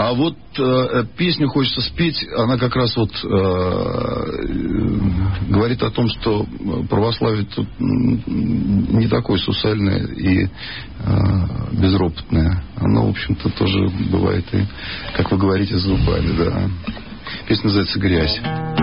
А вот песню «Хочется спеть», она как раз вот говорит о том, что православие тут не такое сусальное и безропотное. Оно, в общем-то, тоже бывает и, как вы говорите, с зубами, да. Песня называется «Грязь».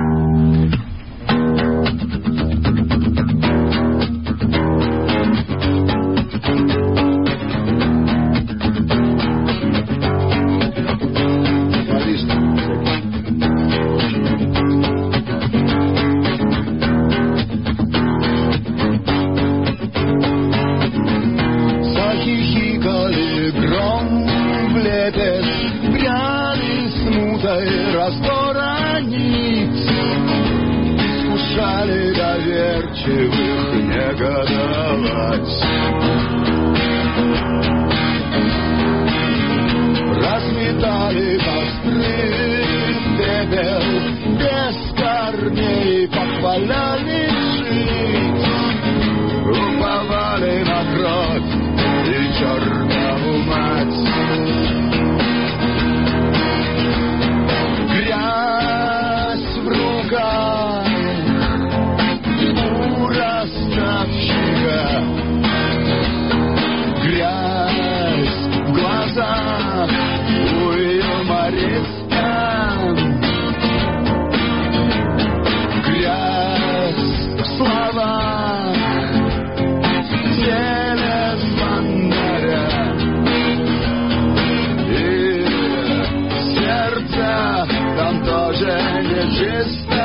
Разметали костры, пепел без корней, позволяли жить, уповали на кровь и чертову мать. Грязь в руках у ростовщика, грязь в глазах у юмориста, грязь в словах, в теле звонаря и сердце там тоже нечисто.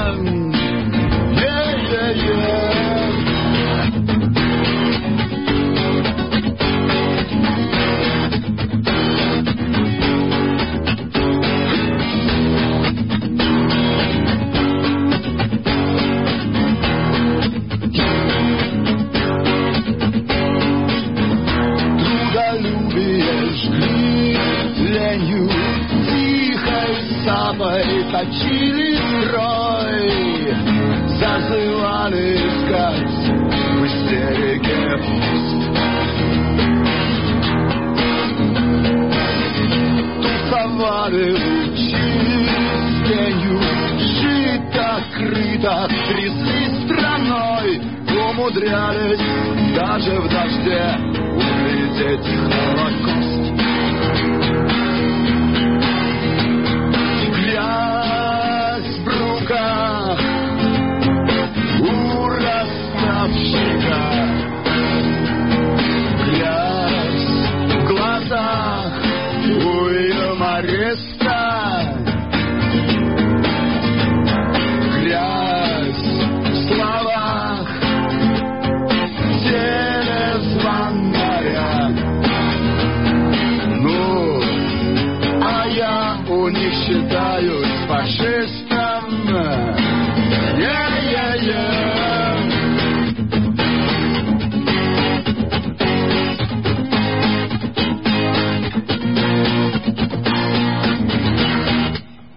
Точили строй, зазывали искать в истерике пуст. Тусовали лучи с тенью, шито-крыто, трясли страной, умудрялись даже в дожде углядеть Холокост. У ростовщика грязь в глазах у юмориста, грязь в словах, в теле звонаря. Ну, а я у них считаюсь фашистом. Yeah!